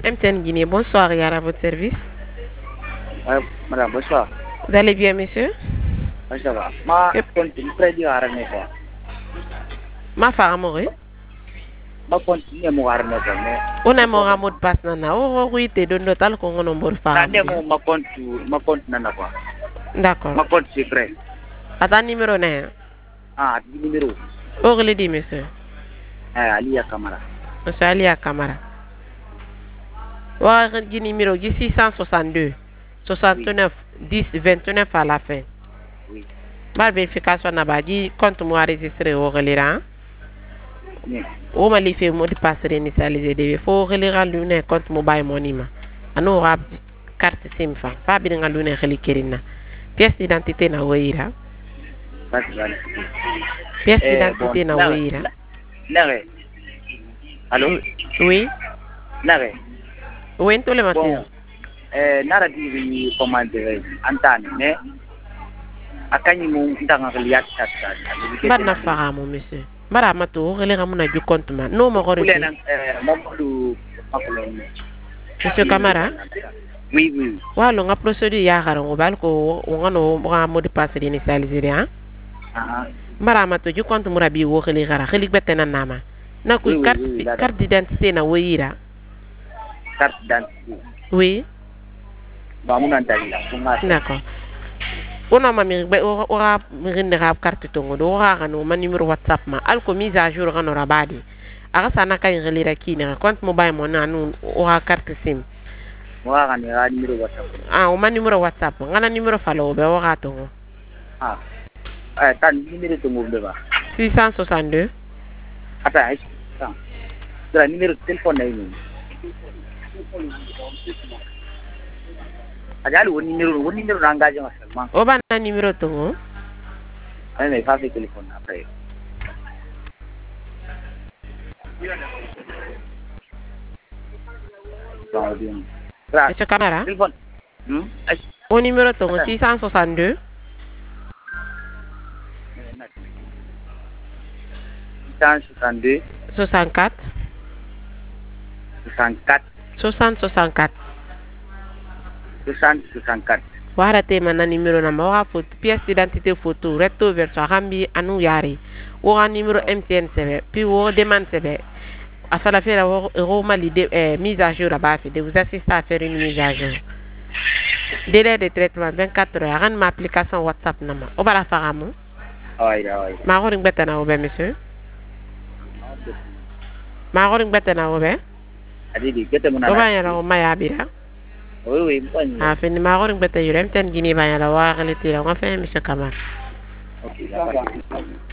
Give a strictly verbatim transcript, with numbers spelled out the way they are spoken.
M T N Guinée, bonsoir, Yar à votre service. Euh, madame, bonsoir. Vous allez bien, monsieur? Oui, ça va. Ma continue près du harnais, quoi. Ma femme, oui. Ma continue mon harnais, quoi. Mais. On a mon mot de passe, nana. Oh, oui, t'es de notal qu'on a un bon femme. Ma compte, ma compte, nana, quoi. D'accord. Ma compte secret. Attends, numéro neuf. Ah, numéro. Oh, le dit, monsieur. Eh, Alia Kamara. Monsieur Alia Kamara. Ouais, le numéro six cent soixante-deux, soixante-neuf, dix, vingt-neuf à la fin. Oui. Ma vérification n'a pas dit compte moi enregistré au relire. Oui. O ma li fait mot de passe réinitialisé de faut relire l'une compte mobile money ma. Ano rap carte SIM fa. Fa bi nga l'une xeli kerina. Pièce d'identité na woira. Pièce d'identité na woira. Nare. Allô? Oui. Nare. Oui, tout le matin. Eh, nara di commande antane mais akani mo ndanga liat tata. Ba na fara mo monsieur. Bara mato relire mo na du compte ma. No mo gore. Ule nang eh momolu makulon. Monsieur Camara? Oui, oui. Walo nga procédure ya garango bal ko ngano mo mot de passe initialisé hein? Ah. Bara mato ju compte mo rabi wo xeli gara xeli betena nama. Na ko carte carte d'identité na woira. Carte d'identité. Oui. Ba mo nan dalila. D'accord. On a ma mi be ora mi rende rap carte tongo do ora kanu ma numéro WhatsApp ma al ko mise à jour kanu rabadi. Aga sana kay relira kini compte mobile mo na nu ora carte SIM. Ora kan ya numéro WhatsApp. Ah, o ma numéro WhatsApp ngana numéro falo be ora tongo. Ah. Eh, tan numéro tongo be ba. six cent soixante-deux. Ata ai. Dra numéro téléphone na ni. Ajali woni numéro woni numéro engagé ma seulement. O ba na numéro tongo. Ay mais fa fi téléphone après. Bon bien. Monsieur Camara? Téléphone. Hmm? O numéro tongo six cent soixante-deux. six cent soixante-deux. soixante-quatre. soixante-quatre. soixante soixante-quatre. soixante soixante-quatre. Wara te mana numéro na ma photo pièce d'identité photo recto verso rambi anu yari. Wo numéro M T N C B puis wo demande C B. À faire la faire au mali de eh, mise à jour là-bas de vous assister à faire une mise à jour. Délai de traitement vingt-quatre heures. Rendre ma application WhatsApp nama. O bala faramo. Oui, oui. Ma roring betana obe monsieur. Ma roring betana obe. Adi di kete mona. O ba yala o maya bira. Oui, oui, bon. Ah, fini ma roring betana yure M T N Guinée ba yala wa relati la. On va faire monsieur Kamara. OK, d'accord.